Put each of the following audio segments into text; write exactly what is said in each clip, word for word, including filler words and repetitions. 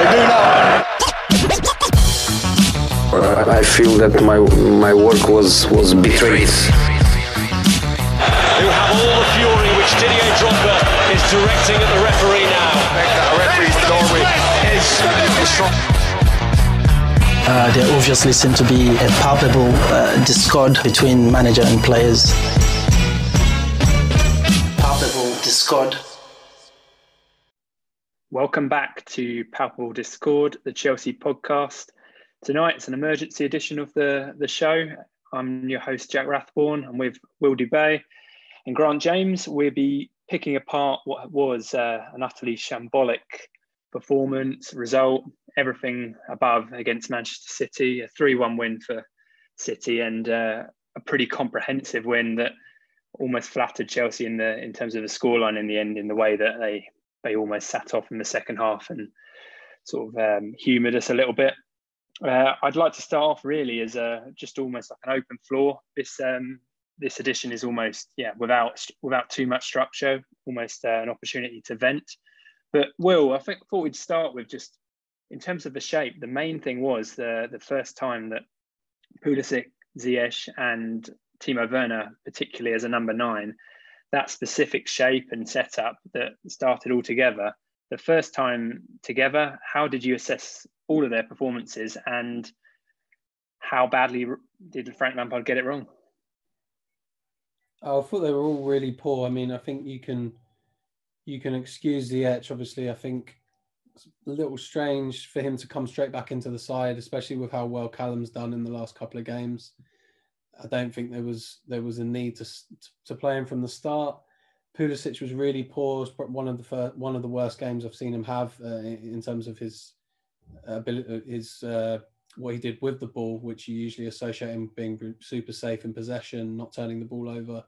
do now. I feel that my my work was was betrayed. Who have all the fury which Didier Drogba is directing at the referee now. I think that referee from Norway is, is strong. Uh, there obviously seemed to be a palpable uh, discord between manager and players. Palpable discord. Welcome back to Palpable Discord, the Chelsea podcast. Tonight it's an emergency edition of the, the show. I'm your host, Jack Rathborne. I'm with Will Dubay and Grant James. We'll be picking apart what was uh, an utterly shambolic performance, result, everything above against Manchester City, a three one win for City, and uh, a pretty comprehensive win that almost flattered Chelsea in the in terms of the scoreline in the end, in the way that they they almost sat off in the second half and sort of um, humoured us a little bit. Uh, I'd like to start off really as a, just almost like an open floor. This um, this edition is almost yeah without without too much structure, almost uh, an opportunity to vent. But Will, I think thought we'd start with just in terms of the shape. The main thing was the the first time that Pulisic, Ziyech, and Timo Werner, particularly as a number nine, that specific shape and setup that started all together. The first time together, how did you assess all of their performances, and how badly did Frank Lampard get it wrong? Oh, I thought they were all really poor. I mean, I think you can you can excuse Ziyech. Obviously, I think it's a little strange for him to come straight back into the side, especially with how well Callum's done in the last couple of games. I don't think there was there was a need to to play him from the start. Pulisic was really poor. It was one of the first, one of the worst games I've seen him have uh, in terms of his ability, his uh, what he did with the ball, which you usually associate him being super safe in possession, not turning the ball over.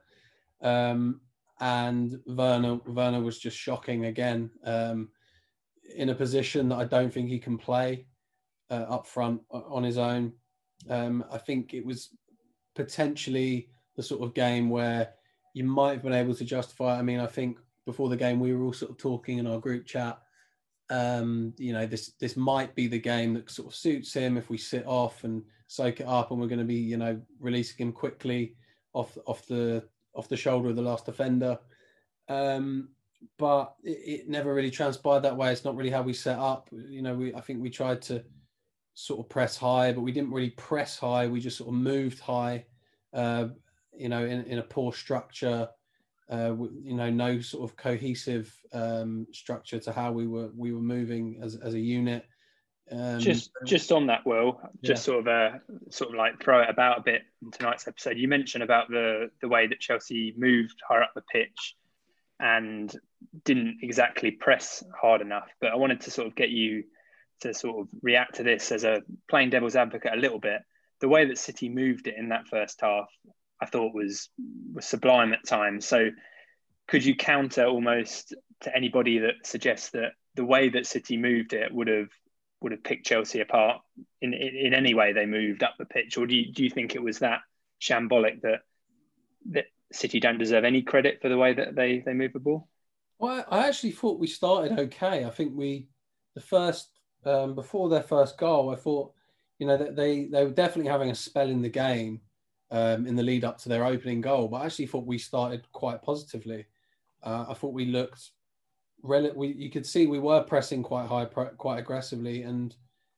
Um, and Werner, Werner was just shocking again, um, in a position that I don't think he can play uh, up front on his own. Um, I think it was potentially the sort of game where you might have been able to justify it. I mean, I think before the game we were all sort of talking in our group chat. Um, you know, this this might be the game that sort of suits him if we sit off and soak it up, and we're going to be, you know, releasing him quickly off off the off the shoulder of the last defender. Um, but it, it never really transpired that way. It's not really how we set up. You know, we I think we tried to sort of press high, but we didn't really press high. We just sort of moved high. Uh, you know, in, in a poor structure. Uh, you know, no sort of cohesive um, structure to how we were we were moving as as a unit. Um, just just on that, Will, just yeah. sort of uh, sort of like throw it about a bit in tonight's episode. You mentioned about the the way that Chelsea moved higher up the pitch and didn't exactly press hard enough. But I wanted to sort of get you to sort of react to this as a playing devil's advocate a little bit. The way that City moved it in that first half, I thought was was sublime at times. So could you counter almost to anybody that suggests that the way that City moved it would have would have picked Chelsea apart in, in, in any way they moved up the pitch? Or do you, do you think it was that shambolic that that City don't deserve any credit for the way that they, they move the ball? Well, I actually thought we started okay. I think we, the first, um, before their first goal, I thought, you know, that they, they were definitely having a spell in the game. Um, in the lead up to their opening goal, but I actually thought we started quite positively. Uh, I thought we looked, rel- we, you could see we were pressing quite high, pre- quite aggressively, and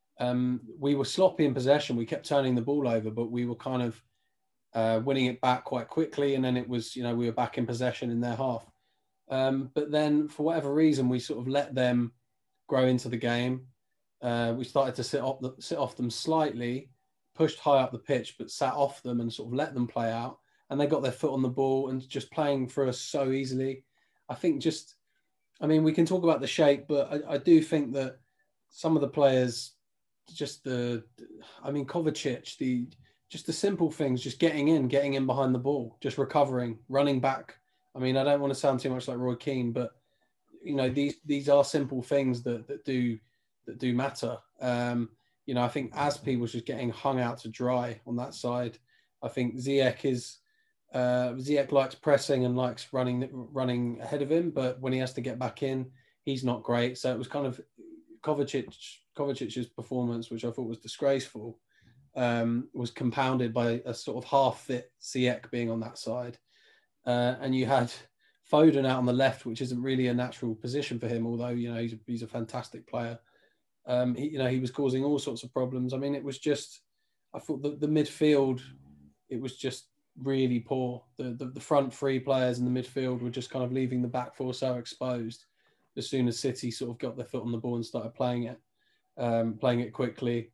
um, we were sloppy in possession. We kept turning the ball over, but we were kind of uh, winning it back quite quickly, and then it was, you know, we were back in possession in their half. Um, but then, for whatever reason, we sort of let them grow into the game. Uh, we started to sit off, the, sit off them slightly, pushed high up the pitch, but sat off them and sort of let them play out. And they got their foot on the ball and just playing for us so easily. I think just, I mean, we can talk about the shape, but I, I do think that some of the players, just the, I mean, Kovacic, the, just the simple things, just getting in, getting in behind the ball, just recovering, running back. I mean, I don't want to sound too much like Roy Keane, but, you know, these, these are simple things that, that do, that do matter. Um, You know, I think Aspi was just getting hung out to dry on that side. I think Ziyech is uh, Ziyech likes pressing and likes running running ahead of him, but when he has to get back in, he's not great. So it was kind of Kovacic, Kovacic's performance, which I thought was disgraceful, um, was compounded by a sort of half-fit Ziyech being on that side. Uh, and you had Foden out on the left, which isn't really a natural position for him, although, you know, he's a, he's a fantastic player. Um, he, you know, he was causing all sorts of problems. I mean, it was just, I thought the, the midfield, it was just really poor. The, the the front three players in the midfield were just kind of leaving the back four so exposed as soon as City sort of got their foot on the ball and started playing it, um, playing it quickly.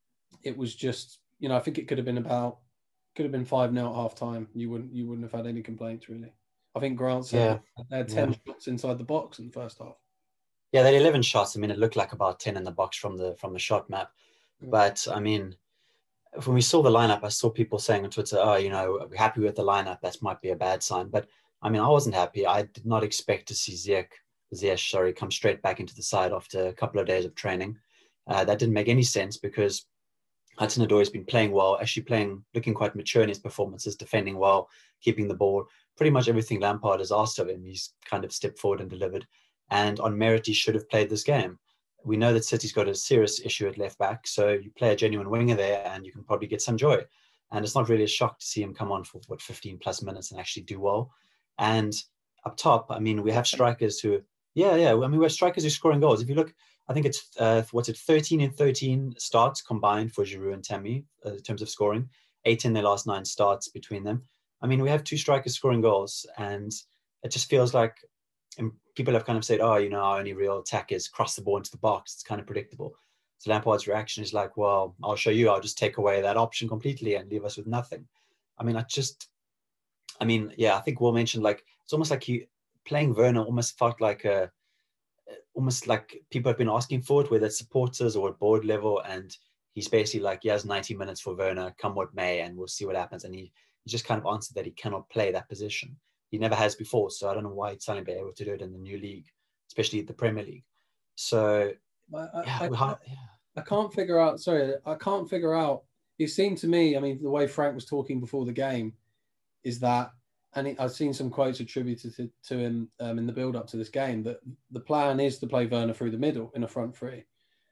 It was just, you know, I think it could have been about, could have been five nil at half time. You wouldn't, you wouldn't have had any complaints really. I think Grant said yeah. they had ten yeah. shots inside the box in the first half. Yeah, they had eleven shots. I mean, it looked like about ten in the box from the from the shot map. Yeah. But I mean, when we saw the lineup, I saw people saying on Twitter, "Oh, you know, we're happy with the lineup. That might be a bad sign." But I mean, I wasn't happy. I did not expect to see Ziyech, Ziyech, sorry, come straight back into the side after a couple of days of training. Uh, that didn't make any sense because Hudson-Odoi has been playing well, actually playing, looking quite mature in his performances, defending well, keeping the ball. Pretty much everything Lampard has asked of him, he's kind of stepped forward and delivered. And on merit, he should have played this game. We know that City's got a serious issue at left back, so you play a genuine winger there and you can probably get some joy. And it's not really a shock to see him come on for, what, fifteen plus minutes and actually do well. And up top, I mean, we have strikers who, yeah, yeah, I mean, we have strikers who are scoring goals. If you look, I think it's, uh, what's it, thirteen and thirteen starts combined for Giroud and Tammy uh, in terms of scoring, eight in their last nine starts between them. I mean, we have two strikers scoring goals, and it just feels like, and people have kind of said, oh, you know, our only real attack is cross the ball into the box. It's kind of predictable. So Lampard's reaction is like, well, I'll show you. I'll just take away that option completely and leave us with nothing. I mean, I just, I mean, yeah, I think Will mentioned, like, it's almost like he, playing Werner almost felt like a, almost like people have been asking for it, whether it's supporters or at board level. And he's basically like, he has ninety minutes for Werner, come what may, and we'll see what happens. And he, he just kind of answered that he cannot play that position. He never has before, so I don't know why he'd suddenly be able to do it in the new league, especially the Premier League. So, I, yeah, I, we I, yeah. I can't figure out, sorry, I can't figure out, it seemed to me, I mean, the way Frank was talking before the game is that, and it, I've seen some quotes attributed to, to him um, in the build-up to this game, that the plan is to play Werner through the middle in a front three.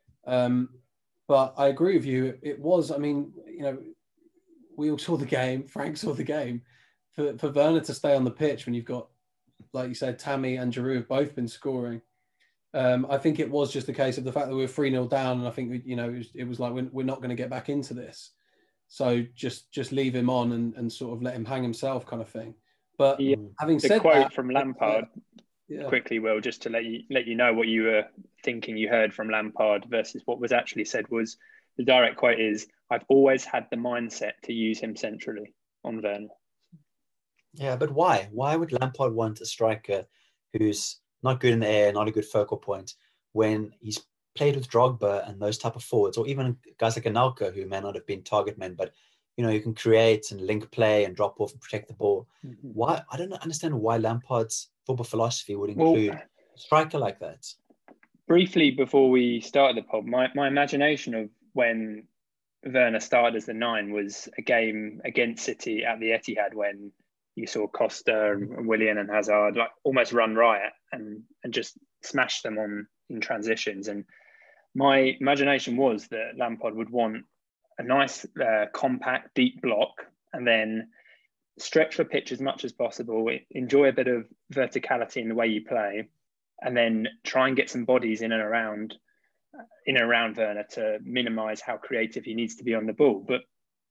Um, but I agree with you, it, it was, I mean, you know, we all saw the game, Frank saw the game. For, for Werner to stay on the pitch when you've got, like you said, Tammy and Giroud have both been scoring. Um, I think it was just a case of the fact that we were three nil down, and I think, we, you know, it was, it was like, we're, we're not going to get back into this. So just just leave him on and, and sort of let him hang himself kind of thing. But yeah, having the said quote that, from Lampard, yeah. quickly, Will, just to let you let you know what you were thinking you heard from Lampard versus what was actually said, was the direct quote is, "I've always had the mindset to use him centrally on Werner." Yeah, but why? Why would Lampard want a striker who's not good in the air, not a good focal point, when he's played with Drogba and those type of forwards, or even guys like Anelka, who may not have been target men, but, you know, you can create and link play and drop off and protect the ball. Mm-hmm. Why? I don't understand why Lampard's football philosophy would include well, a striker like that. Briefly, before we started the pod, my, my imagination of when Werner started as the nine was a game against City at the Etihad when you saw Costa and Willian and Hazard like almost run riot and, and just smash them on in transitions. And my imagination was that Lampard would want a nice, uh, compact, deep block, and then stretch the pitch as much as possible, enjoy a bit of verticality in the way you play, and then try and get some bodies in and around, in and around Werner to minimise how creative he needs to be on the ball. But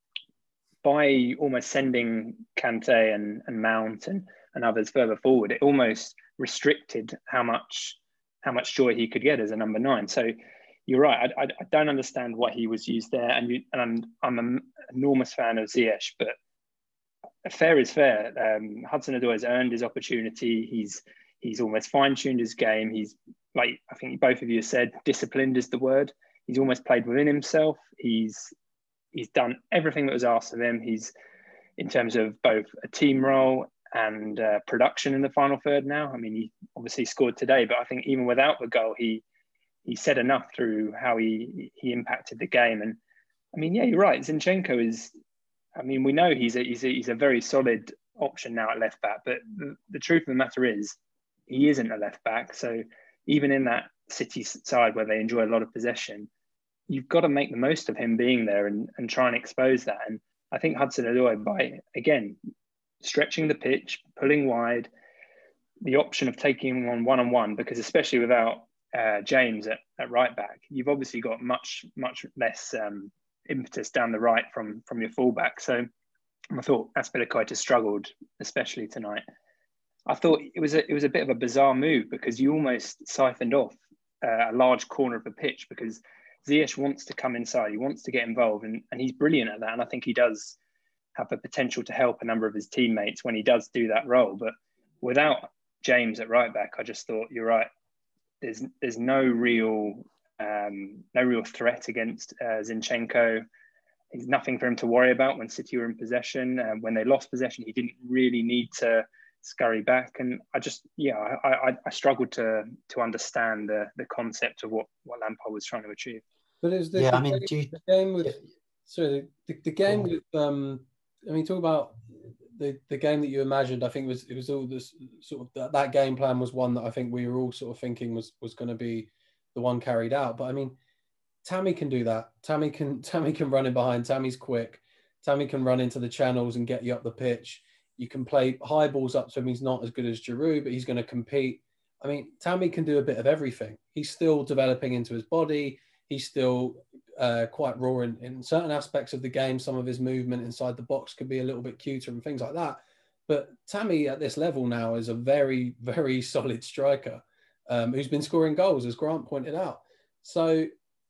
by almost sending Kante and, and Mount and, and others further forward, it almost restricted how much how much joy he could get as a number nine. So you're right. I, I, I don't understand why he was used there. And, you, and I'm, I'm an enormous fan of Ziyech, but fair is fair. Um, Hudson-Odoi has earned his opportunity. He's he's almost fine-tuned his game. He's, like I think both of you said, disciplined is the word. He's almost played within himself. He's He's done everything that was asked of him. He's, in terms of both a team role and uh, production in the final third now. I mean, he obviously scored today, but I think even without the goal, he he said enough through how he he impacted the game. And I mean, yeah, you're right. Zinchenko is, I mean, we know he's a, he's a, he's a very solid option now at left back, but the, the truth of the matter is he isn't a left back. So even in that City's side where they enjoy a lot of possession, you've got to make the most of him being there and, and try and expose that. And I think Hudson-Odoi, by, again, stretching the pitch, pulling wide, the option of taking him on one-on-one, because especially without uh, James at, at right back, you've obviously got much, much less um, impetus down the right from, from your fullback. So I thought Azpilicueta struggled, especially tonight. I thought it was a, it was a bit of a bizarre move because you almost siphoned off uh, a large corner of the pitch, because Ziyech wants to come inside, he wants to get involved, and, and he's brilliant at that. And I think he does have the potential to help a number of his teammates when he does do that role. But without James at right back, I just thought, you're right, there's there's no real um, no real threat against uh, Zinchenko. There's nothing for him to worry about when City were in possession. Uh, when they lost possession, he didn't really need to scurry back. And I just, yeah, I, I, I struggled to to understand the the concept of what, what Lampard was trying to achieve. But it was the, yeah, the, I mean, game, you, the game with, yeah. sorry, the, the game Cool. with, um, I mean, talk about the, the game that you imagined. I think it was it was all this sort of that, that game plan was one that I think we were all sort of thinking was was going to be the one carried out. But I mean, Tammy can do that. Tammy can Tammy can run in behind. Tammy's quick. Tammy can run into the channels and get you up the pitch. You can play high balls up to him. He's not as good as Giroud, but he's going to compete. I mean, Tammy can do a bit of everything. He's still developing into his body. He's still uh, quite raw in, in certain aspects of the game. Some of his movement inside the box could be a little bit cuter and things like that. But Tammy at this level now is a very, very solid striker um, who's been scoring goals, as Grant pointed out. So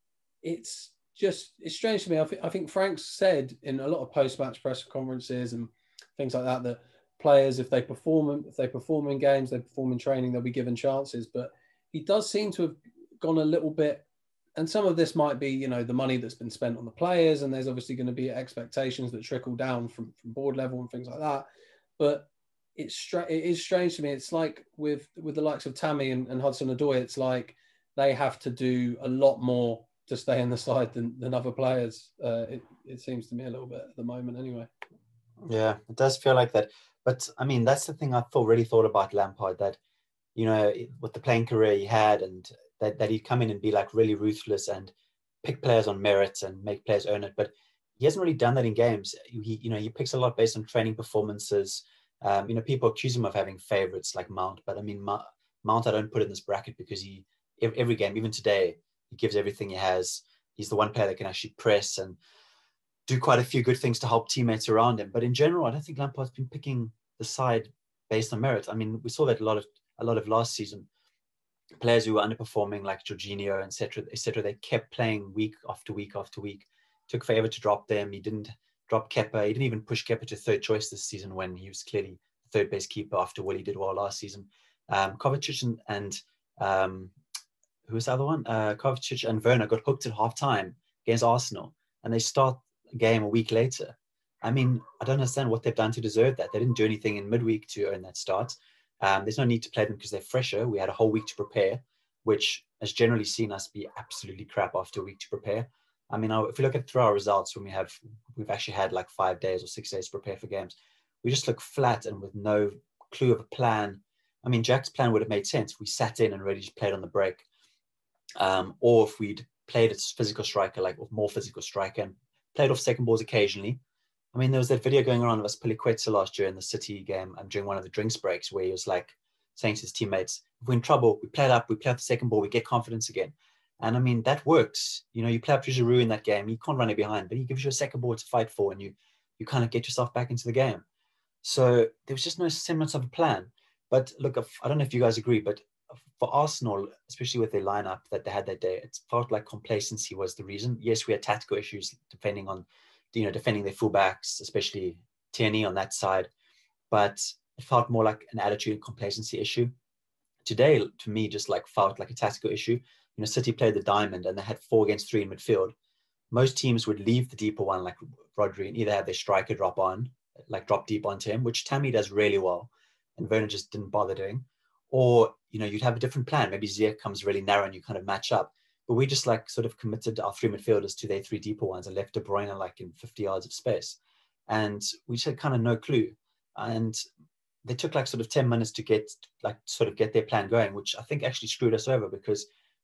it's just, it's strange to me. I, th- I think Frank said in a lot of post-match press conferences and things like that, that players, if they perform, if they perform in games, they perform in training, they'll be given chances. But he does seem to have gone a little bit, and some of this might be, you know, the money that's been spent on the players, and there's obviously going to be expectations that trickle down from, from board level and things like that. But it's stra- it is strange to me. It's like with with the likes of Tammy and, and Hudson-Odoi, it's like they have to do a lot more to stay in the side than, than other players. Uh, it, it seems to me a little bit at the moment anyway. Yeah, it does feel like that. But I mean, that's the thing I thought really thought about Lampard, that, you know, with the playing career he had, and that, that he'd come in and be like really ruthless and pick players on merit and make players earn it. But he hasn't really done that in games. He, you know, he picks a lot based on training performances. Um, you know, people accuse him of having favorites like Mount, but I mean, Mount, I don't put in this bracket because he, every game, even today, he gives everything he has. He's the one player that can actually press and do quite a few good things to help teammates around him. But in general, I don't think Lampard's been picking the side based on merit. I mean, we saw that a lot of a lot of last season. Players who were underperforming, like Jorginho, et cetera, et cetera, they kept playing week after week after week. Took forever to drop them. He didn't drop Kepa. He didn't even push Kepa to third choice this season when he was clearly the third best keeper after Willie did well last season. Um, Kovacic and, and um, who was the other one? Uh, Kovacic and Werner got hooked at half time against Arsenal, and they start a game a week later. I mean, I don't understand what they've done to deserve that. They didn't do anything in midweek to earn that start. Um, there's no need to play them because they're fresher. We had a whole week to prepare, which has generally seen us be absolutely crap after a week to prepare. I mean, if we look at through our results, when we have, we've actually had like five days or six days to prepare for games, we just look flat and with no clue of a plan. I mean, Jack's plan would have made sense if we sat in and really just played on the break. Um, or if we'd played a physical striker, like with more physical striker, and played off second balls occasionally. I mean, there was that video going around of Azpilicueta last year in the City game and during one of the drinks breaks where he was like saying to his teammates, if we're in trouble, we play it up, we play off the second ball, we get confidence again. And I mean, that works. You know, you play up to Giroud in that game, you can't run it behind, but he gives you a second ball to fight for, and you you kind of get yourself back into the game. So there was just no semblance of a plan. But look, I don't know if you guys agree, but for Arsenal, especially with their lineup that they had that day, it felt like complacency was the reason. Yes, we had tactical issues depending on, you know, defending their fullbacks, especially Tierney on that side. But it felt more like an attitude and complacency issue. Today, to me, just like felt like a tactical issue. You know, City played the diamond and they had four against three in midfield. Most teams would leave the deeper one, like Rodri, and either have their striker drop on, like drop deep onto him, which Tammy does really well, and Werner just didn't bother doing. Or, you know, you'd have a different plan. Maybe Ziyech comes really narrow and you kind of match up. But we just like sort of committed our three midfielders to their three deeper ones and left De Bruyne like in fifty yards of space. And we just had kind of no clue. And they took like sort of ten minutes to get like sort of get their plan going, which I think actually screwed us over because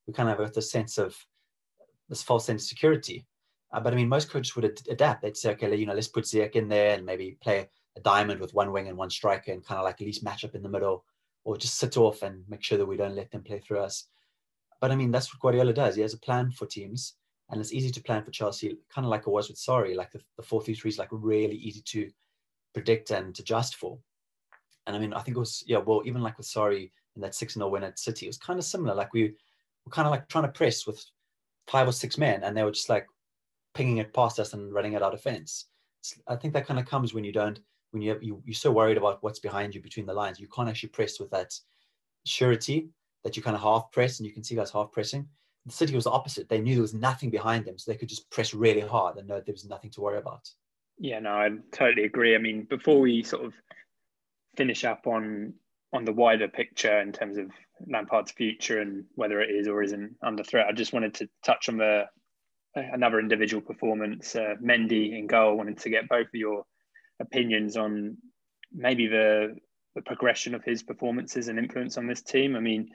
we kind of have this sense of this false sense of security. Uh, but I mean, most coaches would ad- adapt. They'd say, okay, you know, let's put Ziyech in there and maybe play a diamond with one wing and one striker and kind of like at least match up in the middle, or just sit off and make sure that we don't let them play through us. But I mean, that's what Guardiola does. He has a plan for teams, and it's easy to plan for Chelsea, kind of like it was with Sarri. Like the, the four three three is like really easy to predict and to adjust for. And I mean, I think it was, yeah, well, even like with Sarri in that six nil win at City, it was kind of similar. Like we were kind of like trying to press with five or six men, and they were just like pinging it past us and running at our defense. It's, I think that kind of comes when you don't, when you, have, you you're so worried about what's behind you between the lines, you can't actually press with that surety that you kind of half press, and you can see guys half pressing. The City was the opposite. They knew there was nothing behind them, so they could just press really hard and know there was nothing to worry about. Yeah, no, I totally agree. I mean, before we sort of finish up on on the wider picture in terms of Lampard's future and whether it is or isn't under threat, I just wanted to touch on the another individual performance. Uh, Mendy in goal. Wanted to get both of your opinions on maybe the the progression of his performances and influence on this team. I mean,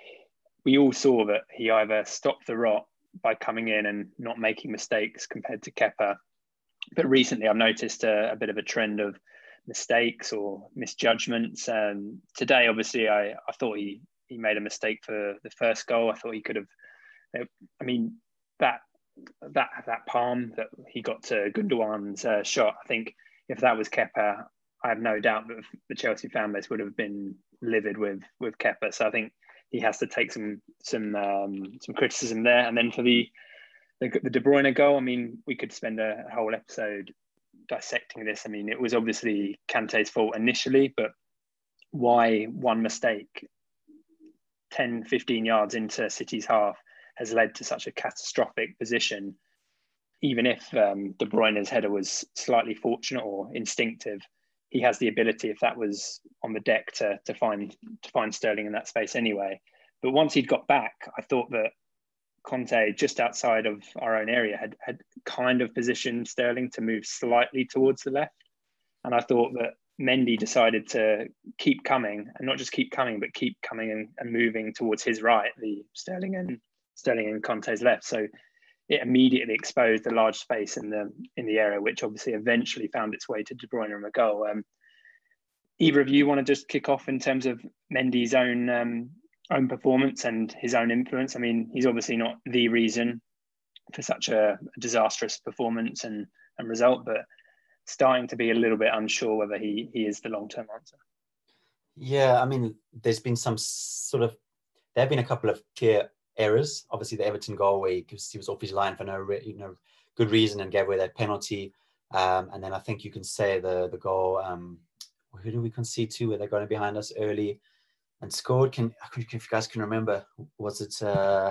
we all saw that he either stopped the rot by coming in and not making mistakes compared to Kepa. But recently I've noticed a, a bit of a trend of mistakes or misjudgments. Um, today, obviously, I, I thought he, he made a mistake for the first goal. I thought he could have, I mean, that that that palm that he got to Gundogan's uh, shot, I think if that was Kepa, I have no doubt that the Chelsea fan base would have been livid with with Kepa. So I think he has to take some some um, some criticism there. And then for the, the the De Bruyne goal, I mean, we could spend a whole episode dissecting this. I mean, it was obviously Kante's fault initially, but why one mistake ten, fifteen yards into City's half has led to such a catastrophic position, even if um, De Bruyne's header was slightly fortunate or instinctive, he has the ability, if that was on the deck, to to find to find Sterling in that space anyway. But once he'd got back, I thought that Conte, just outside of our own area, had had kind of positioned Sterling to move slightly towards the left. And I thought that Mendy decided to keep coming, and not just keep coming, but keep coming and, and moving towards his right, the Sterling and Sterling and Conte's left. So it immediately exposed a large space in the in the area, which obviously eventually found its way to De Bruyne and the goal. Um, either of you want to just kick off in terms of Mendy's own um, own performance and his own influence? I mean, he's obviously not the reason for such a, a disastrous performance and, and result, but starting to be a little bit unsure whether he he is the long-term answer. Yeah, I mean, there's been some sort of, there have been a couple of clear errors. Obviously, the Everton goal where he was, he was off his line for no re, you know good reason and gave away that penalty. Um, and then I think you can say the the goal. Um, who did we concede to? Where they got in behind us early and scored. Can if you guys can remember, was it? Uh,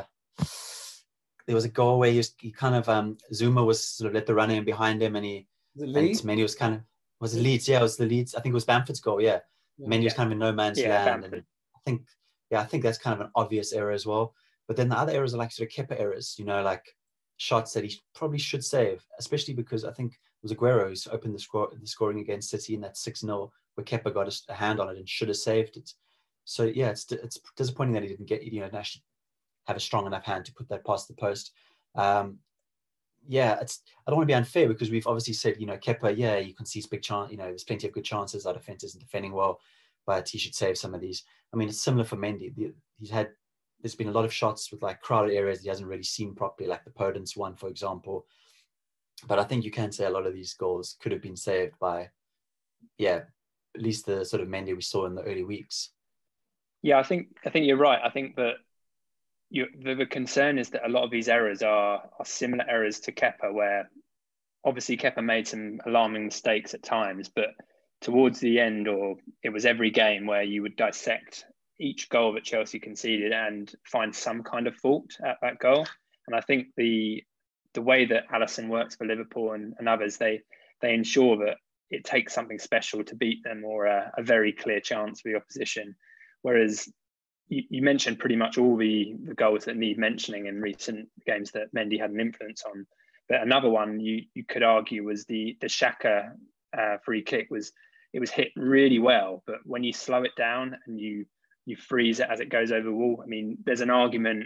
there was a goal where he, was, he kind of um, Zuma was sort of let the runner in behind him, and he The and Leeds? Mendy was kind of was it Leeds? Yeah, it was the Leeds. I think it was Bamford's goal. Yeah, Yeah. Mendy was kind of in no man's Yeah, land, Bamford. and I think yeah, I think that's kind of an obvious error as well. But then the other errors are like sort of Kepa errors, you know, like shots that he probably should save, especially because I think it was Aguero who's opened the, score, the scoring against City in that six nil where Kepa got a, a hand on it and should have saved it. So yeah, it's it's disappointing that he didn't get, you know, actually have a strong enough hand to put that past the post. Um, yeah, it's I don't want to be unfair because we've obviously said, you know, Kepa, yeah, you can see big chance, you know, there's plenty of good chances. Our defense isn't defending well, but he should save some of these. I mean, it's similar for Mendy. He's had There's been a lot of shots with like crowded areas he hasn't really seen properly, like the Podence one, for example. But I think you can say a lot of these goals could have been saved by, yeah, at least the sort of Mendy we saw in the early weeks. Yeah, I think I think you're right. I think that you, the, the concern is that a lot of these errors are, are similar errors to Kepa, where obviously Kepa made some alarming mistakes at times, but towards the end, or it was every game where you would dissect each goal that Chelsea conceded and find some kind of fault at that goal. And I think the the way that Alisson works for Liverpool and, and others, they they ensure that it takes something special to beat them or a, a very clear chance for the opposition. Whereas you, you mentioned pretty much all the, the goals that need mentioning in recent games that Mendy had an influence on. But another one you you could argue was the the Xhaka uh, free kick. Was it was hit really well, but when you slow it down and you you freeze it as it goes over the wall. I mean, there's an argument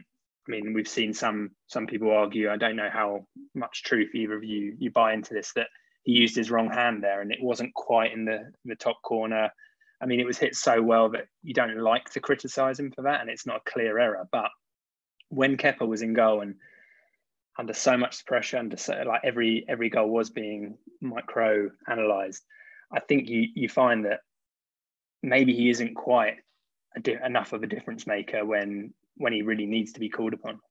I mean, we've seen some some people argue, I don't know how much truth either of you you buy into this, that he used his wrong hand there and it wasn't quite in the, the top corner. I mean, it was hit so well that you don't like to criticise him for that, and it's not a clear error. But when Kepa was in goal and under so much pressure, under so, like every every goal was being micro analysed, I think you you find that maybe he isn't quite a di- enough of a difference maker when when he really needs to be called upon.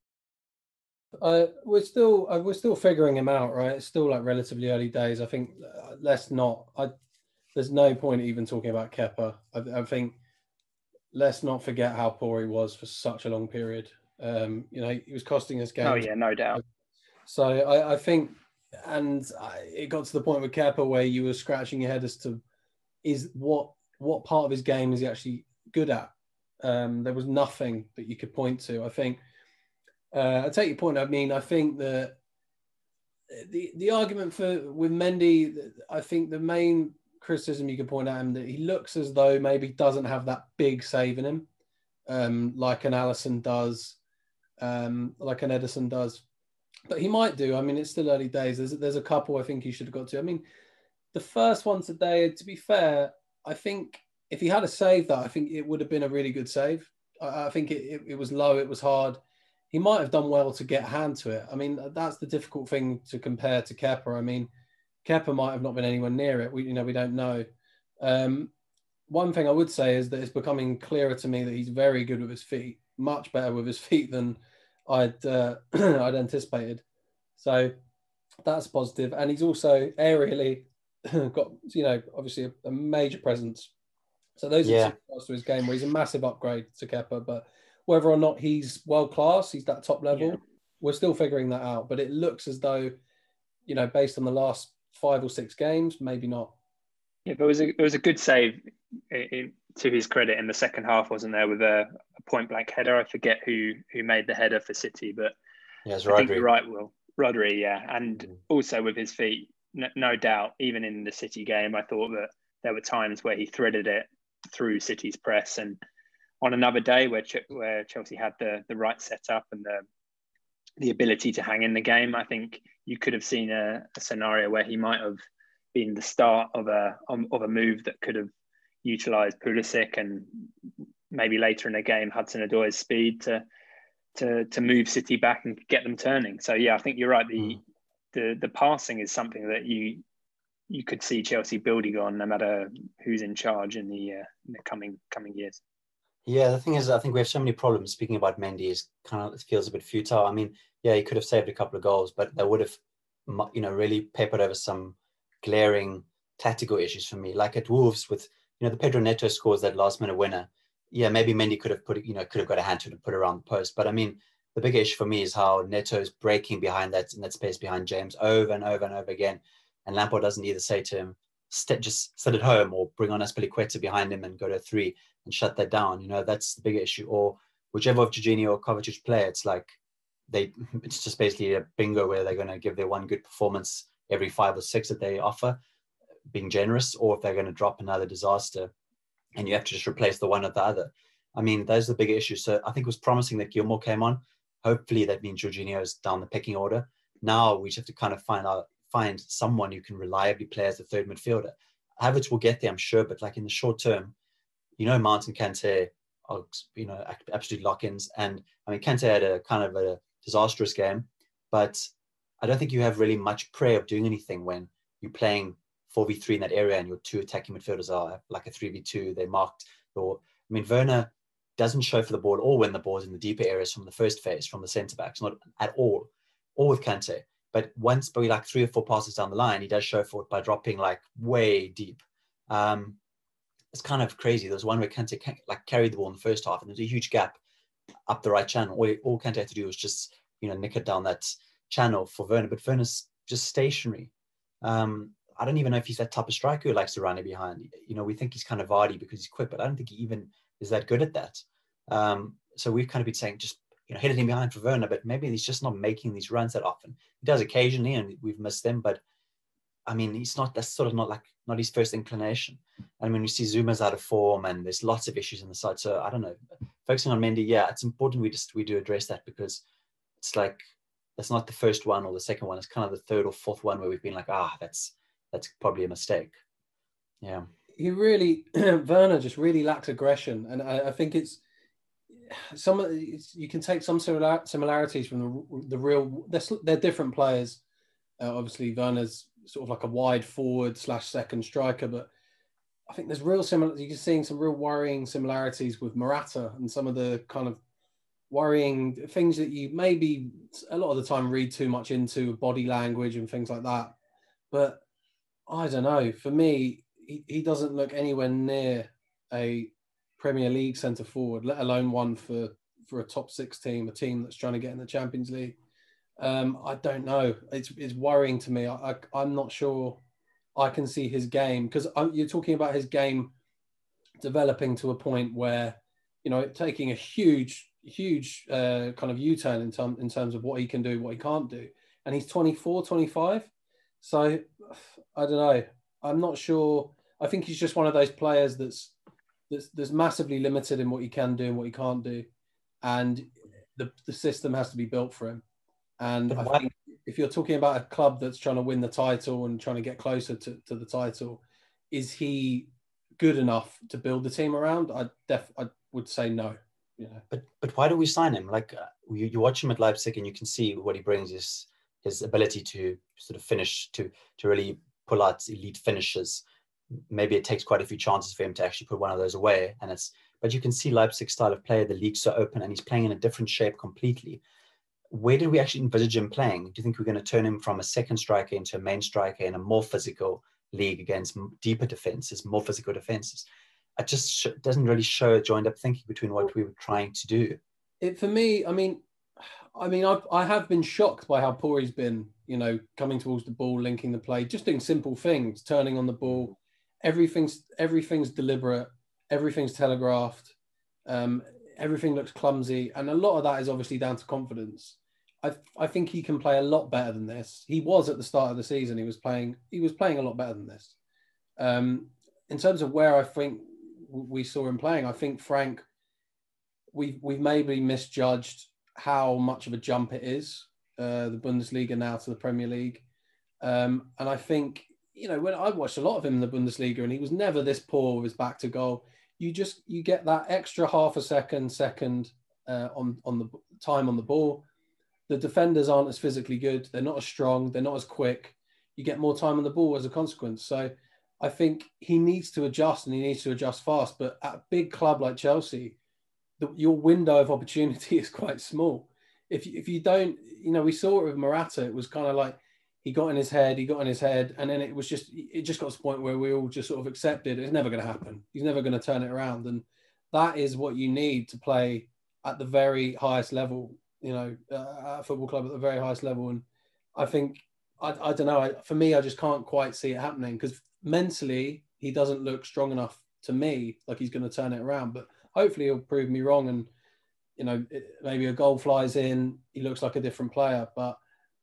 Uh, we're still uh, we're still figuring him out, right? It's still like relatively early days. I think uh, let's not. I, there's no point even talking about Kepa. I, I think let's not forget how poor he was for such a long period. Um, you know, he was costing us games. Oh yeah, no doubt. So I, I think, and I, it got to the point with Kepa where you were scratching your head as to is what what part of his game is he actually good at. Um, there was nothing that you could point to. I think. Uh, I take your point. I mean, I think that the the argument for with Mendy, I think the main criticism you could point at him that he looks as though maybe doesn't have that big save in him, um, like an Alisson does, um, like an Ederson does. But he might do. I mean, it's still early days. There's there's a couple I think he should have got to. I mean, the first one today, to be fair, I think if he had a save that, I think it would have been a really good save. I, I think it, it, it was low, it was hard. He might have done well to get a hand to it. I mean, that's the difficult thing to compare to Kepa. I mean, Kepa might have not been anywhere near it. We, you know, we don't know. Um, one thing I would say is that it's becoming clearer to me that he's very good with his feet, much better with his feet than I'd uh, I'd anticipated. So that's positive. And he's also aerially got, you know, obviously a, a major presence. So those yeah. are two parts to his game where he's a massive upgrade to Kepa, but whether or not he's world-class, he's that top level, yeah. We're still figuring that out. But it looks as though, you know, based on the last five or six games, maybe not. Yeah, but it was a, it was a good save it, it, to his credit in the second half, wasn't there, with a, a point-blank header. I forget who who made the header for City, but yeah, it's I Rodri. think you're right, Will. Rodri, yeah. And mm-hmm. also with his feet, no, no doubt, even in the City game, I thought that there were times where he threaded it through City's press, and on another day where Ch- where Chelsea had the the right setup and the the ability to hang in the game, I think you could have seen a, a scenario where he might have been the start of a of a move that could have utilised Pulisic and maybe later in the game Hudson-Odoi's speed to to to move City back and get them turning. So yeah, I think you're right. The mm. the the passing is something that you you could see Chelsea building on, no matter who's in charge in the uh, in the coming coming years. Yeah, the thing is, I think we have so many problems. Speaking about Mendy, is kind of, it feels a bit futile. I mean, yeah, he could have saved a couple of goals, but they would have, you know, really papered over some glaring tactical issues for me. Like at Wolves, with, you know, the Pedro Neto scores that last minute winner. Yeah, maybe Mendy could have put, you know, could have got a hand to it and put it around the post. But I mean, the big issue for me is how Neto's breaking behind that in that space behind James over and over and over again, and Lampard doesn't either say to him, St- just sit at home, or bring on Azpilicueta behind him and go to a three and shut that down. You know, that's the bigger issue. Or whichever of Jorginho or Kovacic play, it's like they, it's just basically a bingo where they're going to give their one good performance every five or six that they offer, being generous, or if they're going to drop another disaster and you have to just replace the one or the other. I mean, those are the bigger issues. So I think it was promising that Gilmour came on. Hopefully that means Jorginho is down the pecking order. Now we just have to kind of find out, find someone who can reliably play as the third midfielder. Havertz will get there, I'm sure, but like in the short term, you know, Mount and Kante are, you know, absolute lock-ins. And I mean, Kante had a kind of a disastrous game, but I don't think you have really much prey of doing anything when you're playing four v three in that area and your two attacking midfielders are like a three v two. They're marked. Or, I mean, Werner doesn't show for the ball or win the balls in the deeper areas from the first phase, from the centre-backs, not at all, or with Kante. But once, probably like three or four passes down the line, he does show for it by dropping like way deep. Um, it's kind of crazy. There was one where Kante like carried the ball in the first half, and there's a huge gap up the right channel. All, all Kante had to do was just, you know, nick it down that channel for Werner. But Werner's just stationary. Um, I don't even know if he's that type of striker who likes to run it behind. You know, we think he's kind of Vardy because he's quick, but I don't think he even is that good at that. Um, so we've kind of been saying just, you know, hit it in behind for Werner, but maybe he's just not making these runs that often. He does occasionally, and we've missed them, but I mean, he's not, that's sort of not like, not his first inclination. I mean, we see Zuma's out of form and there's lots of issues in the side. So I don't know. focusing on Mendy, yeah, it's important we just we do address that, because it's like that's not the first one or the second one. It's kind of the third or fourth one where we've been like, ah, that's that's probably a mistake. Yeah. He really, Werner just really lacks aggression. And I, I think it's some of it's, you can take some similar, similarities from the, the real, they're, they're different players. Uh, obviously, Werner's sort of like a wide forward slash second striker, but I think there's real similar, you're seeing some real worrying similarities with Morata and some of the kind of worrying things that you maybe a lot of the time read too much into, body language and things like that. But I don't know, for me, he, he doesn't look anywhere near a Premier League centre forward, let alone one for, for a top six team, a team that's trying to get in the Champions League. Um, I don't know. It's it's worrying to me. I, I, I'm not sure I can see his game, because you're talking about his game developing to a point where, you know, taking a huge, huge uh, kind of U-turn in, term, in terms of what he can do, what he can't do. And he's twenty-four, twenty-five. So I don't know. I'm not sure. I think he's just one of those players that's, that's, that's massively limited in what he can do and what he can't do. And the, the system has to be built for him. And I think if you're talking about a club that's trying to win the title and trying to get closer to, to the title, is he good enough to build the team around? I def I would say no. You know. But but why do we sign him? Like uh, you, you watch him at Leipzig and you can see what he brings is his ability to sort of finish, to to really pull out elite finishes. Maybe it takes quite a few chances for him to actually put one of those away. And it's but you can see Leipzig's style of play. The league's so open and he's playing in a different shape completely. Where did we actually envisage him playing? Do you think we're going to turn him from a second striker into a main striker in a more physical league against deeper defenses, more physical defenses? It just sh- doesn't really show a joined up thinking between what we were trying to do. It for me, I mean, I mean, I've, I have been shocked by how poor he's been, you know, coming towards the ball, linking the play, just doing simple things, turning on the ball. Everything's, everything's deliberate. Everything's telegraphed. Um, Everything looks clumsy. And a lot of that is obviously down to confidence. I I think he can play a lot better than this. He was at the start of the season. He was playing, he was playing a lot better than this. Um, in terms of where I think we saw him playing, I think Frank, we've, we've maybe misjudged how much of a jump it is, uh, the Bundesliga now to the Premier League. Um, and I think, you know, when I watched a lot of him in the Bundesliga and he was never this poor with his back to goal, you just, you get that extra half a second, second uh, on, on the time on the ball. The defenders aren't as physically good. They're not as strong. They're not as quick. You get more time on the ball as a consequence. So I think he needs to adjust and he needs to adjust fast. But at a big club like Chelsea, the, your window of opportunity is quite small. If, if you don't, you know, we saw it with Morata. It was kind of like, he got in his head, he got in his head, and then it was just, it just got to the point where we all just sort of accepted it's never going to happen. He's never going to turn it around. And that is what you need to play at the very highest level, you know, uh, at a football club at the very highest level. And I think, I, I don't know, I, for me, I just can't quite see it happening because mentally, he doesn't look strong enough to me, like he's going to turn it around. But hopefully he'll prove me wrong and, you know, maybe a goal flies in, he looks like a different player. But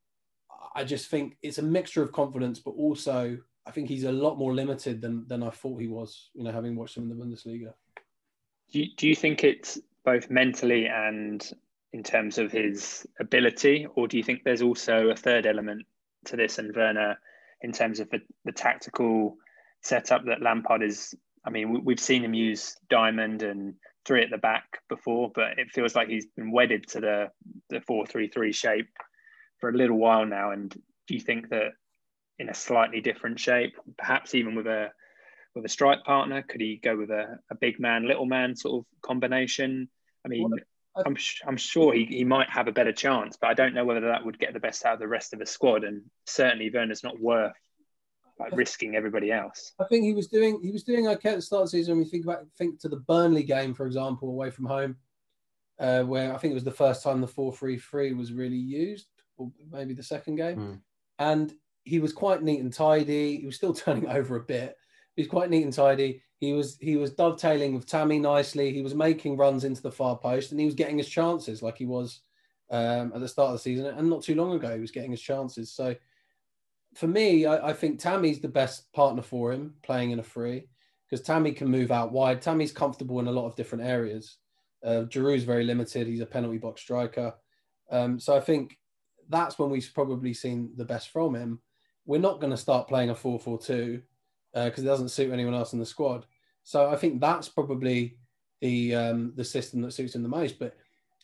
I just think it's a mixture of confidence, but also I think he's a lot more limited than than I thought he was, you know, having watched him in the Bundesliga. Do you, do you think it's both mentally and in terms of his ability, or do you think there's also a third element to this and Werner in terms of the, the tactical setup that Lampard is? I mean, we've seen him use diamond and three at the back before, but it feels like he's been wedded to the the four three three shape for a little while now. And do you think that in a slightly different shape, perhaps even with a with a strike partner, could he go with a, a big man, little man sort of combination? I mean, well, I'm I'm sure he, he might have a better chance, but I don't know whether that would get the best out of the rest of the squad. And certainly Werner's not worth like risking everybody else. I think he was doing he was doing okay at the start of the season. When we think about think to the Burnley game, for example, away from home, uh, where I think it was the first time the four three three was really used, or maybe the second game. Mm. And he was quite neat and tidy. He was still turning over a bit. He was quite neat and tidy. He was he was dovetailing with Tammy nicely. He was making runs into the far post and he was getting his chances like he was um, at the start of the season. And not too long ago, he was getting his chances. So for me, I, I think Tammy's the best partner for him playing in a free because Tammy can move out wide. Tammy's comfortable in a lot of different areas. Uh, Giroud's very limited. He's a penalty box striker. Um, so I think that's when we've probably seen the best from him. We're not going to start playing a four four two because uh, it doesn't suit anyone else in the squad. So I think that's probably the um, the system that suits him the most. But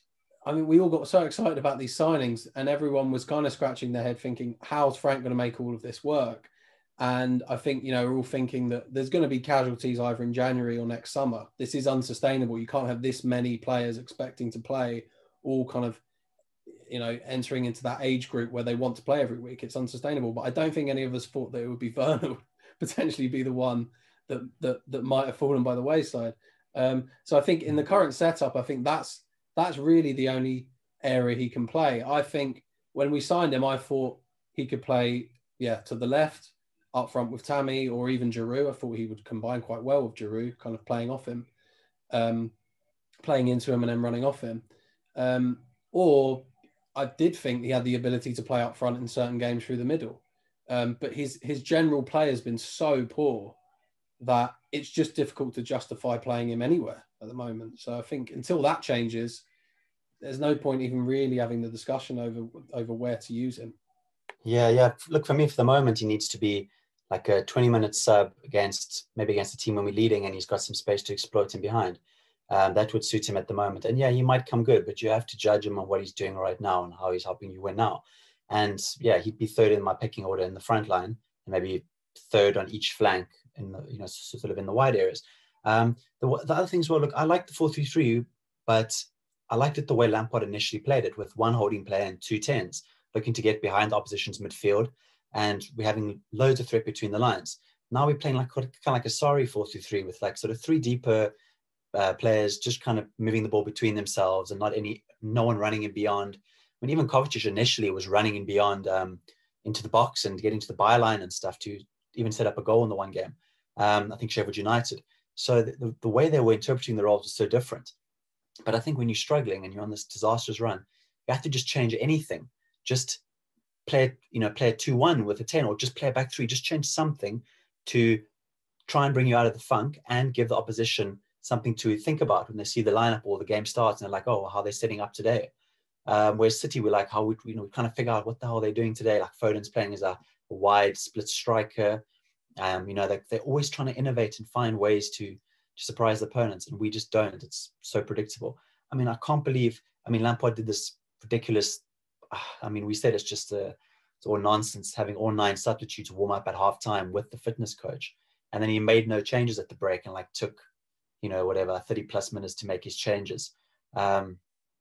I mean, we all got so excited about these signings, and everyone was kind of scratching their head thinking, how's Frank going to make all of this work? And I think, you know, we're all thinking that there's going to be casualties either in January or next summer. This is unsustainable. You can't have this many players expecting to play, all kind of, you know, entering into that age group where they want to play every week. It's unsustainable. But I don't think any of us thought that it would be Werner would potentially be the one that that that might have fallen by the wayside. Um, so I think in the current setup, I think that's that's really the only area he can play. I think when we signed him, I thought he could play, yeah, to the left, up front with Tammy, or even Giroud. I thought he would combine quite well with Giroud, kind of playing off him, um, playing into him and then running off him. Um, or I did think he had the ability to play up front in certain games through the middle. Um, but his his general play has been so poor that it's just difficult to justify playing him anywhere at the moment. So I think until that changes, there's no point even really having the discussion over over where to use him. Yeah, yeah. Look, for me, for the moment, he needs to be like a twenty-minute sub against maybe against a team when we're leading and he's got some space to exploit him behind. Um, that would suit him at the moment. And yeah, he might come good, but you have to judge him on what he's doing right now and how he's helping you win now. And yeah, he'd be third in my picking order in the front line and maybe third on each flank in the, you know, sort of in the wide areas. Um, the, the other things were, look, I like the four three three, but I liked it the way Lampard initially played it, with one holding player and two tens, looking to get behind the opposition's midfield, and we're having loads of threat between the lines. Now we're playing like kind of like a sorry four three three with like sort of three deeper uh, players just kind of moving the ball between themselves and not any, no one running in beyond. I mean, even Kovacic initially was running in beyond um, into the box and getting to the byline and stuff to even set up a goal in the one game. Um, I think Sheffield United. So the, the way they were interpreting the roles was so different. But I think when you're struggling and you're on this disastrous run, you have to just change anything. Just play, you know, play a two one with a ten, or just play a back three. Just change something to try and bring you out of the funk and give the opposition something to think about when they see the lineup or the game starts and they're like, oh, how they're setting up today. Um, whereas City, we're like, how we, you know, we kind of figure out what the hell they're doing today. Like Foden's playing as a, a wide split striker. Um, you know, they, they're always trying to innovate and find ways to, to surprise the opponents, and we just don't. It's so predictable. I mean, I can't believe, I mean, Lampard did this ridiculous, I mean, we said it's just a, it's all nonsense, having all nine substitutes warm up at halftime with the fitness coach. And then he made no changes at the break and like took, you know, whatever, thirty plus minutes to make his changes. Um,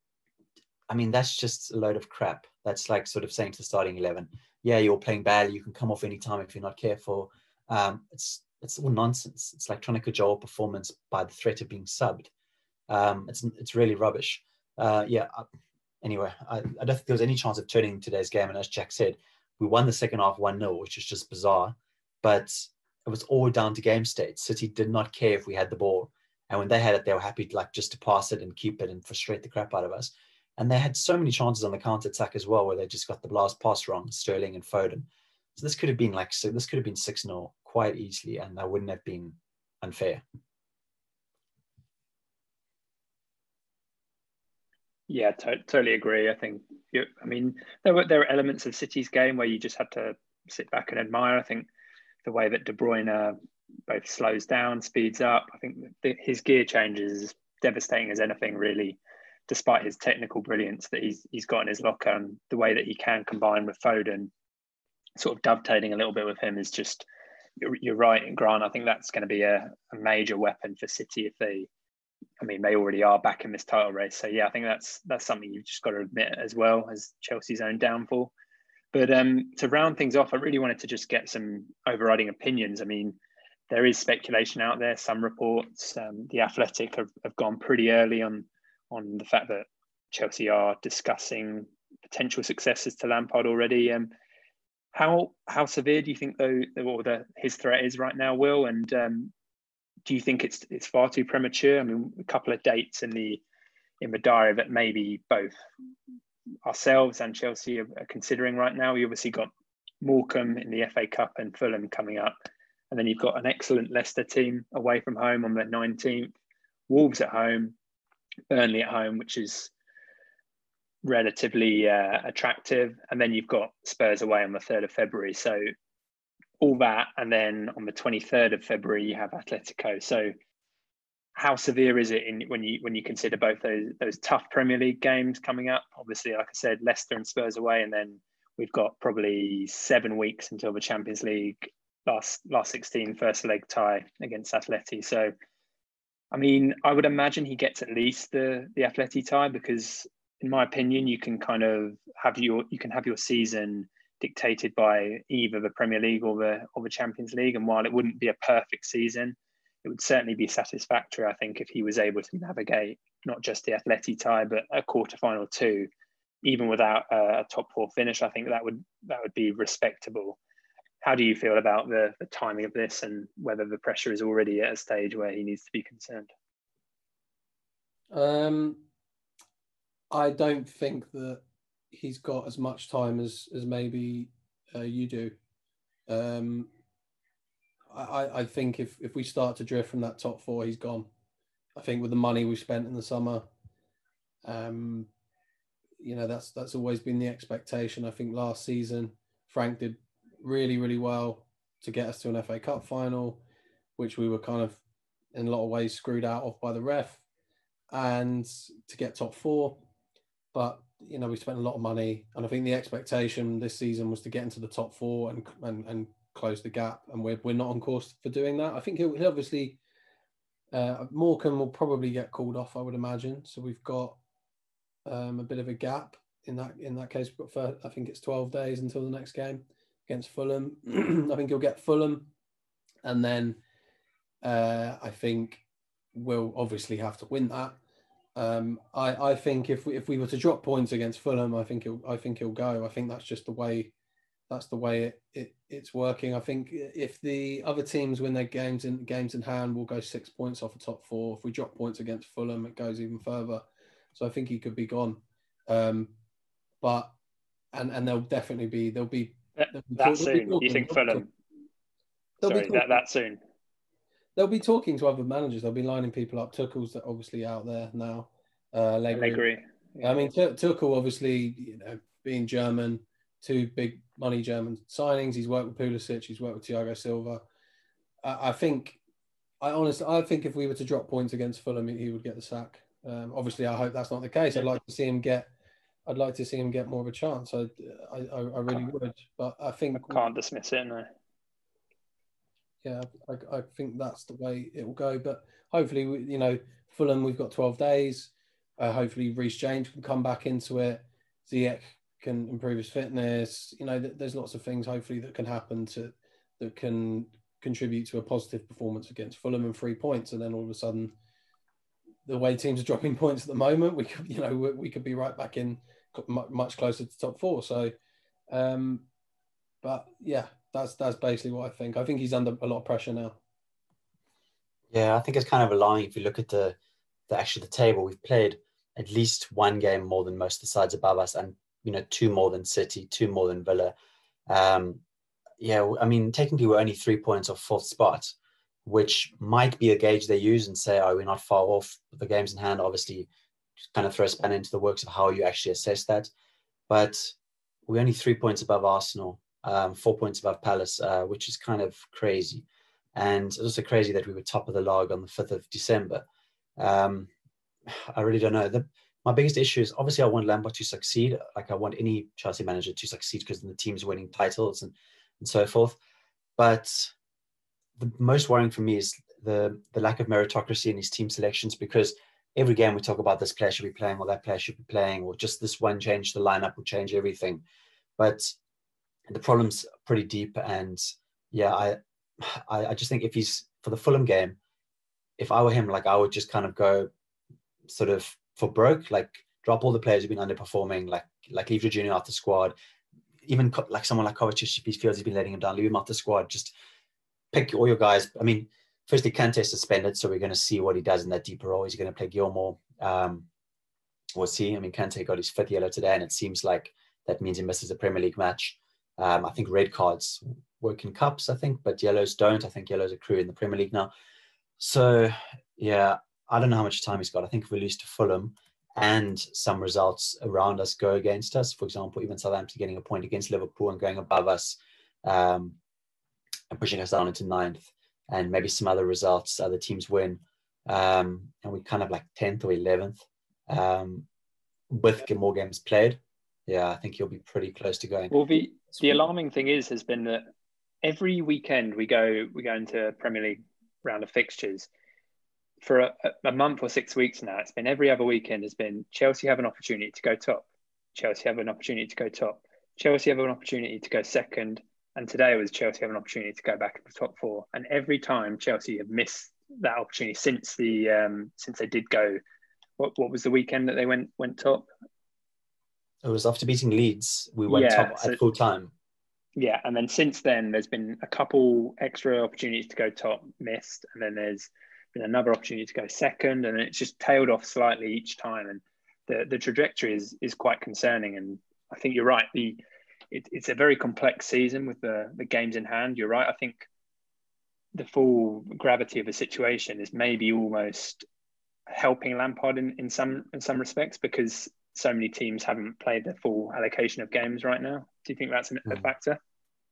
I mean, that's just a load of crap. That's like sort of saying to the starting eleven, yeah, you're playing badly, you can come off anytime if you're not careful. Um, it's it's all nonsense. It's like trying to cajole performance by the threat of being subbed. Um, it's it's really rubbish. Uh, yeah. I, anyway, I, I don't think there was any chance of turning today's game. And as Jack said, we won the second half one nil, which is just bizarre. But it was all down to game state. City did not care if we had the ball. And when they had it, they were happy to, like, just to pass it and keep it and frustrate the crap out of us. And they had so many chances on the counter-attack as well, where they just got the last pass wrong, Sterling and Foden. So this could have been like, so this could have been six nil quite easily, and that wouldn't have been unfair. Yeah, to- totally agree. I think, you, I mean, there were there were elements of City's game where you just had to sit back and admire. I think the way that De Bruyne both slows down, speeds up. I think the, his gear change is as devastating as anything, really, despite his technical brilliance that he's he's got in his locker, and the way that he can combine with Foden, sort of dovetailing a little bit with him is just, you're, you're right, Grant. I think that's going to be a, a major weapon for City if they, I mean, they already are back in this title race. So yeah, I think that's that's something you've just got to admit as well as Chelsea's own downfall. But um, to round things off, I really wanted to just get some overriding opinions. I mean, there is speculation out there, some reports. Um, the Athletic have, have gone pretty early on on the fact that Chelsea are discussing potential successors to Lampard already. Um, how how severe do you think though, or the, his threat is right now, Will? And um, do you think it's it's far too premature? I mean, a couple of dates in the in the diary that maybe both ourselves and Chelsea are, are considering right now. We obviously got Morecambe in the F A Cup and Fulham coming up, and then you've got an excellent Leicester team away from home on the nineteenth, Wolves at home, Burnley at home, which is relatively uh, attractive. And then you've got Spurs away on the third of February. So all that. And then on the twenty-third of February, you have Atletico. So how severe is it in when you when you consider both those those tough Premier League games coming up? Obviously, like I said, Leicester and Spurs away, and then we've got probably seven weeks until the Champions League last last sixteen first leg tie against Atleti. So, I mean, I would imagine he gets at least the the Atleti tie because, in my opinion, you can kind of have your you can have your season dictated by either the Premier League or the or the Champions League. And while it wouldn't be a perfect season, it would certainly be satisfactory, I think, if he was able to navigate not just the Atleti tie, but a quarterfinal too, even without a top four finish. I think that would that would be respectable. How do you feel about the, the timing of this and whether the pressure is already at a stage where he needs to be concerned? Um, I don't think that he's got as much time as as maybe uh, you do. Um, I, I think if, if we start to drift from that top four, he's gone. I think with the money we spent in the summer, um, you know, that's that's always been the expectation. I think last season, Frank did really, really well to get us to an F A Cup final, which we were kind of, in a lot of ways, screwed out of by the ref, and to get top four. But, you know, we spent a lot of money, and I think the expectation this season was to get into the top four and and, and close the gap, and we're we're not on course for doing that. I think he'll, he'll obviously uh, Morecambe will probably get called off, I would imagine. So we've got um, a bit of a gap in that in that case. We've got for, I think it's twelve days until the next game against Fulham. I think he'll get Fulham, and then uh, I think we'll obviously have to win that. Um, I I think if we if we were to drop points against Fulham, I think he'll I think he'll go. I think that's just the way. That's the way it, it it's working. I think if the other teams win their games in games in hand, we'll go six points off the top four. If we drop points against Fulham, it goes even further. So I think he could be gone. Um, but and and there'll definitely be there'll be that, there'll be that talk, soon. talking, You think Fulham? Sorry, that that soon. They'll be talking to other managers. They'll be lining people up. Tuchel's obviously out there now. Uh, Allegri. Allegri. Yeah. I mean, Tuchel obviously, you know, being German. Two big money German signings. He's worked with Pulisic. He's worked with Thiago Silva. I, I think, I honestly, I think if we were to drop points against Fulham, he would get the sack. Um, obviously, I hope that's not the case. I'd like to see him get. I'd like to see him get more of a chance. I, I, I really would. But I think I can't dismiss it. No. Yeah, I, I think that's the way it will go. But hopefully, we, you know, Fulham, we've got twelve days. Uh, hopefully, Reece James can come back into it. Ziyech can improve his fitness. You know, there's lots of things hopefully that can happen to that can contribute to a positive performance against Fulham and three points. And then all of a sudden, the way teams are dropping points at the moment, we could, you know, we, we could be right back in much closer to top four. So, um, but yeah, that's that's basically what I think. I think he's under a lot of pressure now. Yeah, I think it's kind of alarming if you look at the the actually the table. We've played at least one game more than most of the sides above us, and you know, two more than City, two more than Villa. Um, yeah, I mean, technically we're only three points off fourth spot, which might be a gauge they use and say, oh, we're not far off the games in hand. Obviously, just kind of throw a spanner into the works of how you actually assess that. But we're only three points above Arsenal, um, four points above Palace, uh, which is kind of crazy. And it's also crazy that we were top of the log on the fifth of December. Um, I really don't know. The, My biggest issue is obviously I want Lampard to succeed. Like I want any Chelsea manager to succeed because the team's winning titles and, and so forth. But the most worrying for me is the, the lack of meritocracy in his team selections, because every game we talk about this player should be playing or that player should be playing, or just this one change the lineup will change everything. But the problem's pretty deep. And yeah, I, I, I just think if he's for the Fulham game, if I were him, like I would just kind of go sort of for broke, like drop all the players who've been underperforming, like like leave Jorginho off the squad, even co- like someone like Kovacic, if he feels he's been letting him down, leave him off the squad. Just pick all your guys. I mean, firstly, Kante suspended, so we're going to see what he does in that deeper role. He's going to play Gilmore. Um, we'll see. I mean, Kante got his fifth yellow today, and it seems like that means he misses a Premier League match. Um, I think red cards work in cups, I think, but yellows don't. I think yellows accrue in the Premier League now. So, yeah, I don't know how much time he's got. I think if we lose to Fulham and some results around us go against us, for example, even Southampton getting a point against Liverpool and going above us um, and pushing us down into ninth, and maybe some other results, other teams win, um, and we kind of like tenth or eleventh um, with more games played. Yeah, I think he'll be pretty close to going. Well, the, the alarming thing is, has been that every weekend we go we go into Premier League round of fixtures. For a, a month or six weeks now, it's been every other weekend has been Chelsea have an opportunity to go top. Chelsea have an opportunity to go top. Chelsea have an opportunity to go second. And today was Chelsea have an opportunity to go back in the top four. And every time Chelsea have missed that opportunity since the um, since they did go. What what was the weekend that they went went top? It was after beating Leeds. We went yeah, top so, at full time. Yeah, and then since then, there's been a couple extra opportunities to go top missed, and then there's been another opportunity to go second, and it's just tailed off slightly each time. And the, the trajectory is is quite concerning. And I think you're right. The it, it's a very complex season with the, the games in hand. You're right. I think the full gravity of the situation is maybe almost helping Lampard in, in some in some respects, because so many teams haven't played their full allocation of games right now. Do you think that's a mm. factor?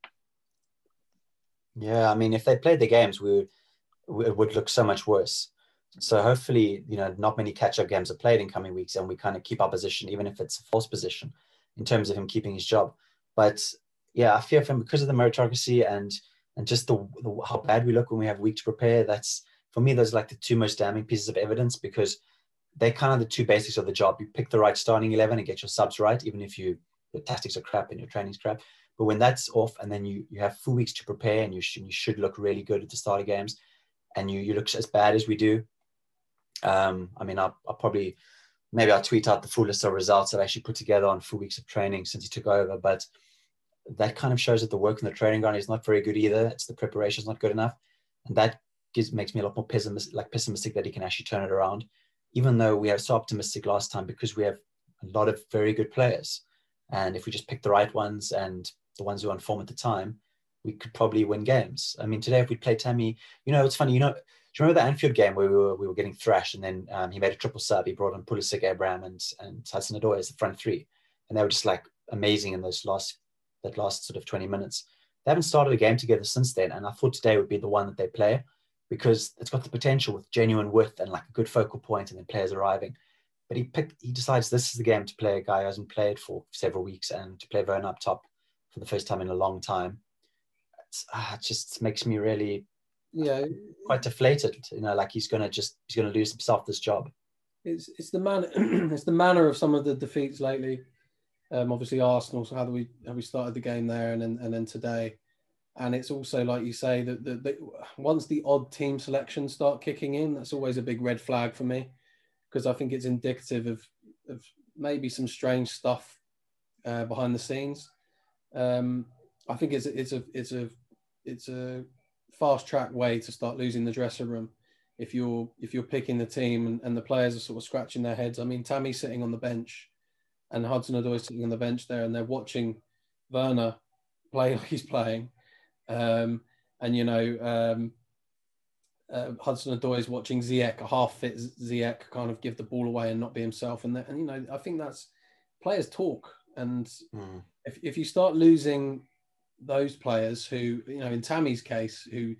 Yeah, I mean, if they played the games, we would, it would look so much worse. So hopefully, you know, not many catch-up games are played in coming weeks, and we kind of keep our position, even if it's a false position, in terms of him keeping his job. But yeah, I fear for him because of the meritocracy and and just the, the how bad we look when we have a week to prepare. That's, for me, those are like the two most damning pieces of evidence, because they're kind of the two basics of the job. You pick the right starting eleven and get your subs right, even if you your tactics are crap and your training's crap. But when that's off, and then you you have full weeks to prepare, and you should you should look really good at the start of games, and you you look as bad as we do. Um, I mean, I'll, I'll probably maybe I'll tweet out the full list of results I've actually put together on full weeks of training since he took over. But that kind of shows that the work in the training ground is not very good either. It's the preparation is not good enough, and that gives makes me a lot more pessimistic, like pessimistic that he can actually turn it around. Even though we were so optimistic last time, because we have a lot of very good players, and if we just pick the right ones and the ones who are on form at the time, we could probably win games. I mean, today if we play Tammy, you know, it's funny, you know, do you remember the Anfield game where we were we were getting thrashed, and then um, he made a triple sub? He brought on Pulisic, Abraham, and and Hudson-Odoi as the front three, and they were just like amazing in those last that last sort of twenty minutes. They haven't started a game together since then, and I thought today would be the one that they play, because it's got the potential with genuine width and like a good focal point, and then players arriving. But he picked, he decides this is the game to play a guy who hasn't played for several weeks, and to play Werner up top for the first time in a long time. It's, uh, it just makes me really, yeah, quite deflated. You know, like he's gonna just he's gonna lose himself this job. It's it's the man it's the manner of some of the defeats lately. Um, obviously Arsenal, so how do we how we started the game there, and then and then today. And it's also, like you say, that the, the, once the odd team selections start kicking in, that's always a big red flag for me, because I think it's indicative of, of maybe some strange stuff uh, behind the scenes. Um, I think it's a, it's a it's a it's a fast track way to start losing the dressing room if you're if you're picking the team and, and the players are sort of scratching their heads. I mean, Tammy's sitting on the bench, and Hudson-Odoi sitting on the bench there, and they're watching Werner play like he's playing. Um, and, you know, um, uh, Hudson-Odoi is watching Ziyech, a half-fit Ziyech, kind of give the ball away and not be himself. And, that, and you know, I think that's players talk. And mm. if, if you start losing those players who, you know, in Tammy's case, who,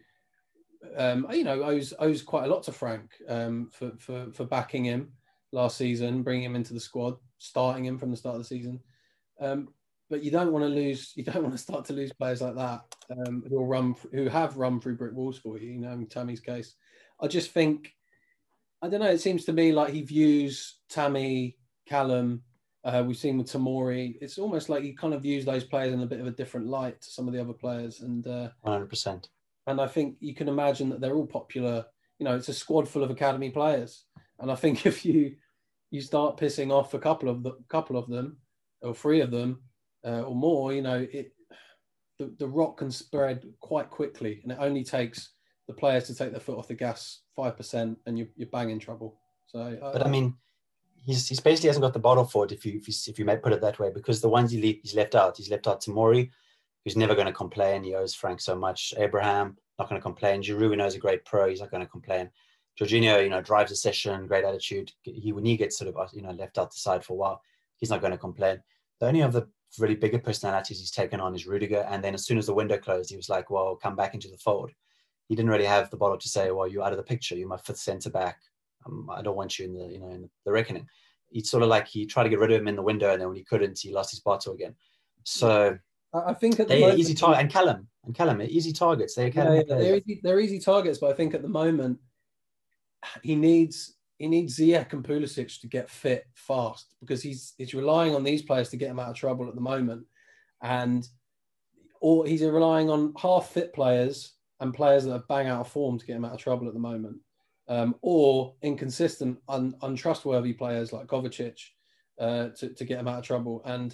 um, you know, owes, owes quite a lot to Frank um, for, for, for backing him last season, bringing him into the squad, starting him from the start of the season. Um, But you don't want to lose. You don't want to start to lose players like that um, who will run, who have run through brick walls for you. You know, in Tammy's case, I just think, I don't know. It seems to me like he views Tammy, Callum. Uh, we've seen with Tomori. It's almost like he kind of views those players in a bit of a different light to some of the other players. And uh, one hundred percent. And I think you can imagine that they're all popular. You know, it's a squad full of academy players. And I think if you you start pissing off a couple of the couple of them, or three of them. Uh, or more, you know, it the, the rot can spread quite quickly, and it only takes the players to take their foot off the gas five percent, and you, you're bang in trouble. So, uh, but I mean, he's he's basically hasn't got the bottle for it, if you if you, if you may put it that way, because the ones he leave, he's left out, he's left out Tomori, who's never going to complain. He owes Frank so much. Abraham, not going to complain. Giroud, we know is a great pro. He's not going to complain. Jorginho, you know, drives a session, great attitude. He when he gets sort of you know left out the side for a while, he's not going to complain. The only of the really bigger personalities he's taken on is Rudiger, and then as soon as the window closed, he was like, "Well, come back into the fold." He didn't really have the bottle to say, "Well, you're out of the picture. You're my fifth centre back. Um, I don't want you in the you know in the reckoning." It's sort of like he tried to get rid of him in the window, and then when he couldn't, he lost his bottle again. So I think at the they're moment, easy target, and Callum and Callum, easy targets. They're, yeah, yeah, they're, easy, they're easy targets, but I think at the moment he needs he needs Ziyech and Pulisic to get fit fast, because he's he's relying on these players to get him out of trouble at the moment, and or he's relying on half fit players and players that are bang out of form to get him out of trouble at the moment. Um, or inconsistent, un, untrustworthy players like Kovacic uh, to, to get him out of trouble. And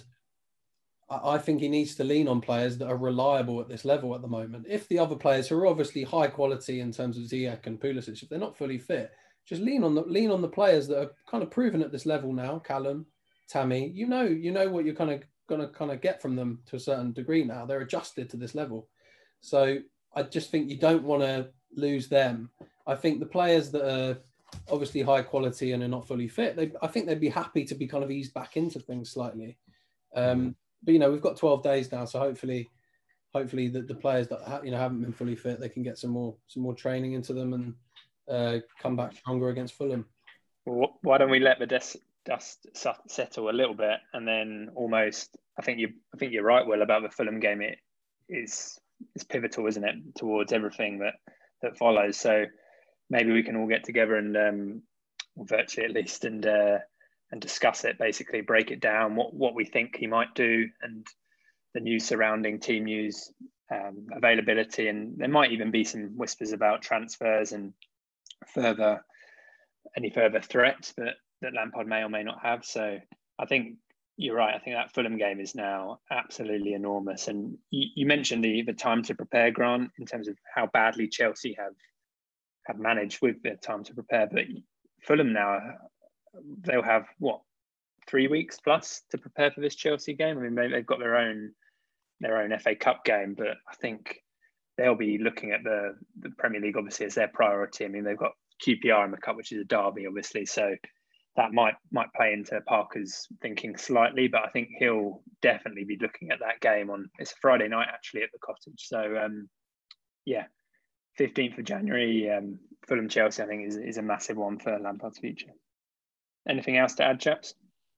I, I think he needs to lean on players that are reliable at this level at the moment. If the other players who are obviously high quality in terms of Ziyech and Pulisic, if they're not fully fit, just lean on the lean on the players that are kind of proven at this level now. Callum, Tammy, you know, you know what you're kind of going to kind of get from them to a certain degree now. They're adjusted to this level, so I just think you don't want to lose them. I think the players that are obviously high quality and are not fully fit, they, I think they'd be happy to be kind of eased back into things slightly. Um, mm. But, you know, we've got twelve days now, so hopefully hopefully the, the players that ha- you know haven't been fully fit, they can get some more some more training into them and uh, come back stronger against Fulham. Well, why don't we let the dust, dust settle a little bit, and then almost, I think you I think you're right, Will, about the Fulham game. It is it's pivotal, isn't it, towards everything that that follows. So maybe we can all get together and um, virtually at least and uh, and discuss it, basically break it down, what, what we think he might do and the news surrounding team news, um, availability. And there might even be some whispers about transfers and further any further threats that, that Lampard may or may not have. So I think you're right. I think that Fulham game is now absolutely enormous. And you, you mentioned the, the time to prepare, Grant, in terms of how badly Chelsea have have managed with their time to prepare. But Fulham now, they'll have, what, three weeks plus to prepare for this Chelsea game? I mean, they've got their own their own F A Cup game, but I think they'll be looking at the, the Premier League, obviously, as their priority. I mean, they've got Q P R in the Cup, which is a derby, obviously. So that might might play into Parker's thinking slightly, but I think he'll definitely be looking at that game on, it's a Friday night, actually, at the Cottage. So, um, yeah, fifteenth of January, um, Fulham Chelsea, I think, is, is a massive one for Lampard's future. Anything else to add, chaps?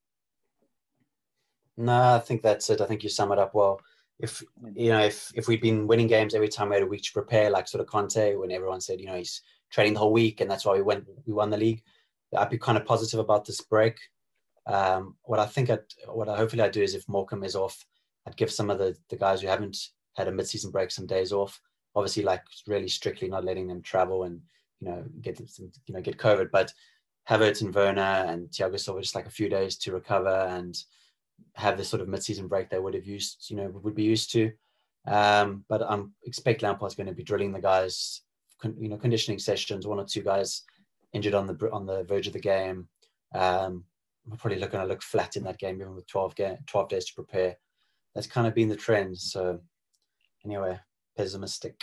No, I think that's it. I think you sum it up well. If you know, if if we'd been winning games every time we had a week to prepare, like sort of Conte, when everyone said, you know, he's training the whole week and that's why we went, we won the league, I'd be kind of positive about this break. Um, what I think, I'd, what I hopefully I do is if Morecambe is off, I'd give some of the, the guys who haven't had a mid-season break some days off. Obviously, like really strictly not letting them travel and you know get some, you know get COVID, but Havertz and Werner and Thiago Silva just like a few days to recover and have this sort of mid-season break they would have used, you know, would be used to. Um, but I expect Lampard's going to be drilling the guys, con- you know, conditioning sessions, one or two guys injured on the on the verge of the game. Um, we're probably looking to look flat in that game, even with twelve, game, twelve days to prepare. That's kind of been the trend. So anyway, pessimistic.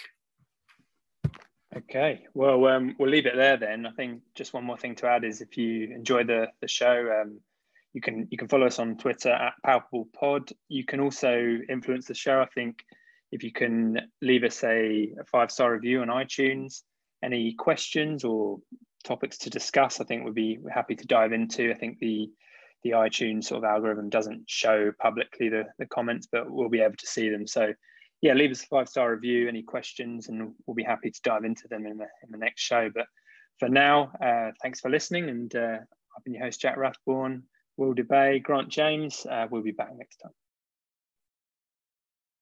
Okay, well, um, we'll leave it there then. I think just one more thing to add is if you enjoy the the show, um, you can you can follow us on Twitter at Palpable Pod. You can also influence the show. I think if you can leave us a, a five-star review on iTunes, any questions or topics to discuss, I think we'd be we're happy to dive into. I think the the iTunes sort of algorithm doesn't show publicly the, the comments, but we'll be able to see them. So yeah, leave us a five-star review, any questions, and we'll be happy to dive into them in the in the next show. But for now, uh, thanks for listening. And uh, I've been your host, Jack Rathborne, Will Debay, Grant James. Uh, we'll be back next time.